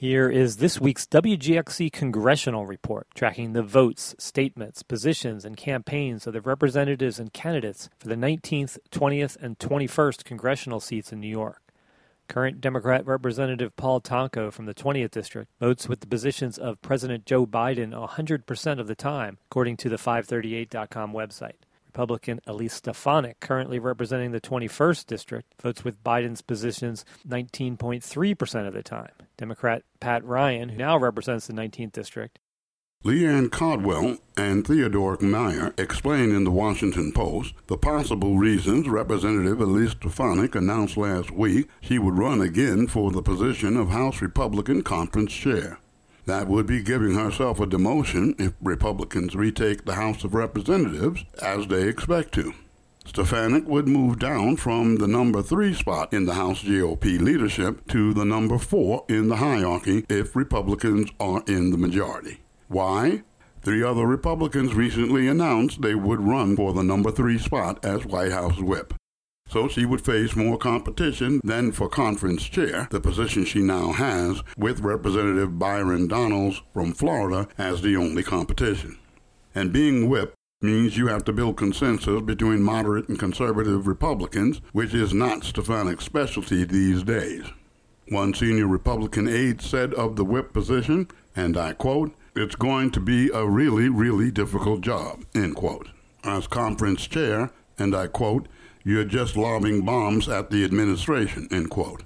Here is this week's WGXC Congressional Report, tracking the votes, statements, positions, and campaigns of the representatives and candidates for the 19th, 20th, and 21st congressional seats in New York. Current Democrat Representative Paul Tonko from the 20th District votes with the positions of President Joe Biden 100% of the time, according to the 538.com website. Republican Elise Stefanik, currently representing the 21st District, votes with Biden's positions 19.3% of the time. Democrat Pat Ryan, who now represents the 19th District. Leanne Caldwell and Theodore Meyer explain in the Washington Post the possible reasons Representative Elise Stefanik announced last week she would run again for the position of House Republican Conference Chair. That would be giving herself a demotion if Republicans retake the House of Representatives, as they expect to. Stefanik would move down from the number 3 spot in the House GOP leadership to the number 4 in the hierarchy if Republicans are in the majority. Why? 3 other Republicans recently announced they would run for the number 3 spot as White House whip. So she would face more competition than for conference chair, the position she now has, with Representative Byron Donalds from Florida as the only competition. And being whip means you have to build consensus between moderate and conservative Republicans, which is not Stefanik's specialty these days. One senior Republican aide said of the whip position, and I quote, "It's going to be a really, really difficult job," end quote. As conference chair, and I quote, "You're just lobbing bombs at the administration," end quote.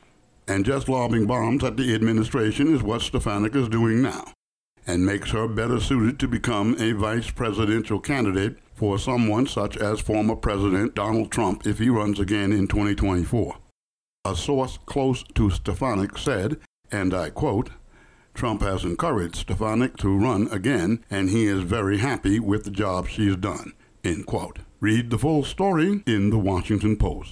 And just lobbing bombs at the administration is what Stefanik is doing now, and makes her better suited to become a vice presidential candidate for someone such as former President Donald Trump if he runs again in 2024. A source close to Stefanik said, and I quote, "Trump has encouraged Stefanik to run again, and he is very happy with the job she's done," end quote. Read the full story in the Washington Post.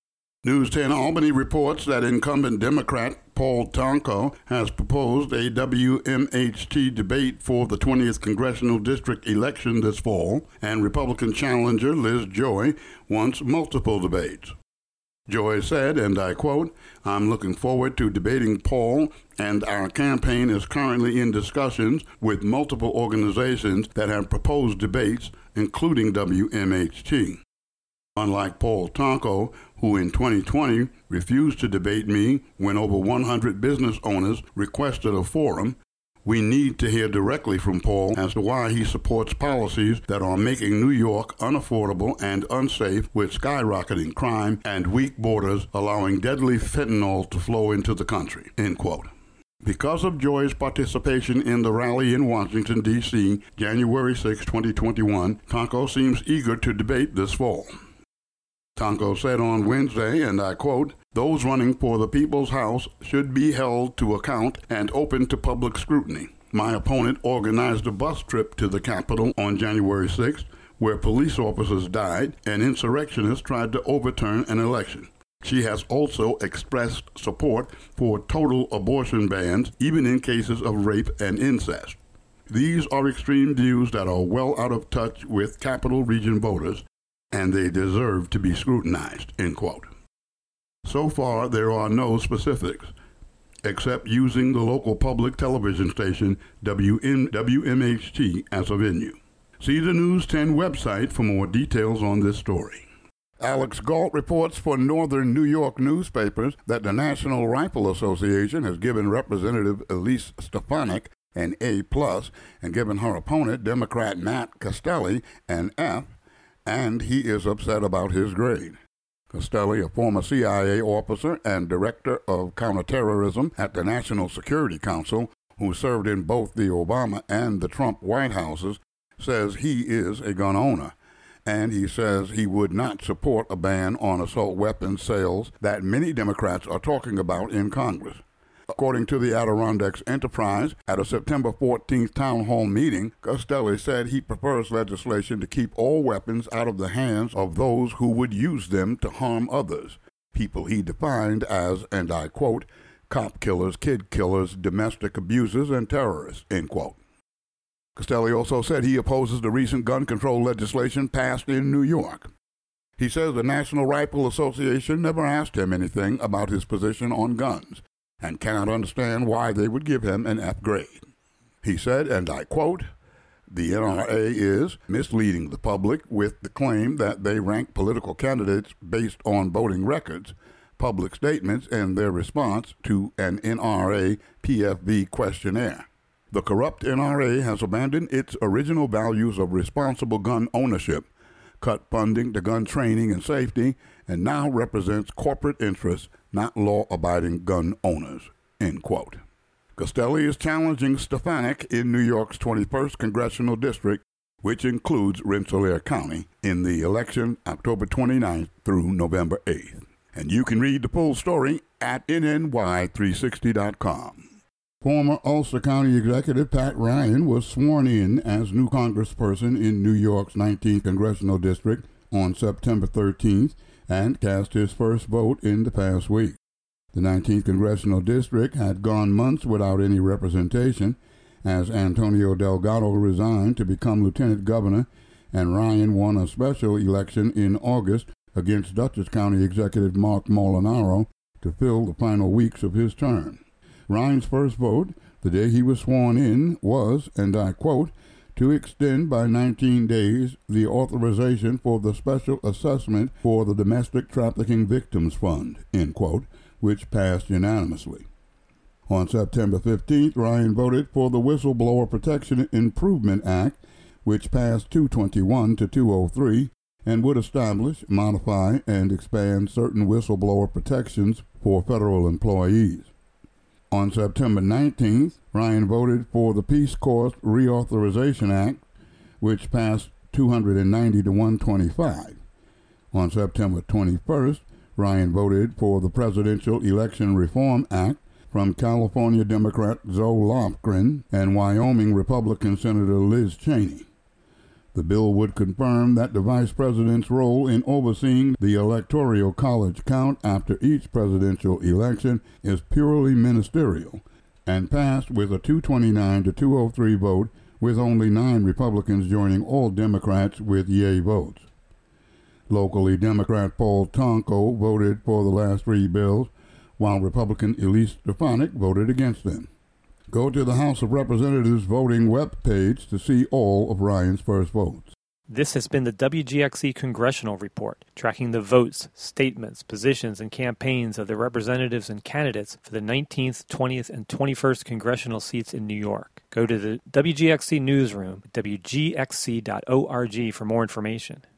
News 10 Albany reports that incumbent Democrat Paul Tonko has proposed a WMHT debate for the 20th Congressional District election this fall, and Republican challenger Liz Joy wants multiple debates. Joy said, and I quote, "I'm looking forward to debating Paul, and our campaign is currently in discussions with multiple organizations that have proposed debates, including WMHT. Unlike Paul Tonko, who in 2020 refused to debate me when over 100 business owners requested a forum, we need to hear directly from Paul as to why he supports policies that are making New York unaffordable and unsafe, with skyrocketing crime and weak borders allowing deadly fentanyl to flow into the country," end quote. Because of Joy's participation in the rally in Washington, D.C., January 6, 2021, Tonko seems eager to debate this fall. Tonko said on Wednesday, and I quote, "Those running for the People's House should be held to account and open to public scrutiny. My opponent organized a bus trip to the Capitol on January 6th, where police officers died and insurrectionists tried to overturn an election. She has also expressed support for total abortion bans, even in cases of rape and incest. These are extreme views that are well out of touch with Capital Region voters, and they deserve to be scrutinized," end quote. So far, there are no specifics, except using the local public television station WMHT as a venue. See the News 10 website for more details on this story. Alex Galt reports for Northern New York newspapers that the National Rifle Association has given Representative Elise Stefanik an A+, and given her opponent, Democrat Matt Castelli, an F, and he is upset about his grade. Castelli, a former CIA officer and director of counterterrorism at the National Security Council, who served in both the Obama and the Trump White Houses, says he is a gun owner. And he says he would not support a ban on assault weapons sales that many Democrats are talking about in Congress. According to the Adirondacks Enterprise, at a September 14th town hall meeting, Castelli said he prefers legislation to keep all weapons out of the hands of those who would use them to harm others, people he defined as, and I quote, "cop killers, kid killers, domestic abusers, and terrorists," end quote. Castelli also said he opposes the recent gun control legislation passed in New York. He says the National Rifle Association never asked him anything about his position on guns. and cannot understand why they would give him an F grade. He said, and I quote, "The NRA is misleading the public with the claim that they rank political candidates based on voting records, public statements, and their response to an NRA PFV questionnaire. The corrupt NRA has abandoned its original values of responsible gun ownership, cut funding to gun training and safety, and now represents corporate interests, not law-abiding gun owners," end quote. Castelli is challenging Stefanik in New York's 21st Congressional District, which includes Rensselaer County, in the election October 29th through November 8th. And you can read the full story at NNY360.com. Former Ulster County Executive Pat Ryan was sworn in as new congressperson in New York's 19th Congressional District on September 13th and cast his first vote in the past week. The 19th Congressional District had gone months without any representation as Antonio Delgado resigned to become lieutenant governor, and Ryan won a special election in August against Dutchess County Executive Mark Molinaro to fill the final weeks of his term. Ryan's first vote, the day he was sworn in, was, and I quote, "to extend by 19 days the authorization for the special assessment for the Domestic Trafficking Victims Fund," end quote, which passed unanimously. On September 15th, Ryan voted for the Whistleblower Protection Improvement Act, which passed 221 to 203, and would establish, modify, and expand certain whistleblower protections for federal employees. On September 19th, Ryan voted for the Peace Corps Reauthorization Act, which passed 290 to 125. On September 21st, Ryan voted for the Presidential Election Reform Act from California Democrat Zoe Lofgren and Wyoming Republican Senator Liz Cheney. The bill would confirm that the vice president's role in overseeing the electoral college count after each presidential election is purely ministerial, and passed with a 229 to 203 vote, with only 9 Republicans joining all Democrats with yea votes. Locally, Democrat Paul Tonko voted for the last 3 bills, while Republican Elise Stefanik voted against them. Go to the House of Representatives voting webpage to see all of Ryan's first votes. This has been the WGXC Congressional Report, tracking the votes, statements, positions, and campaigns of the representatives and candidates for the 19th, 20th, and 21st congressional seats in New York. Go to the WGXC newsroom at WGXC.org for more information.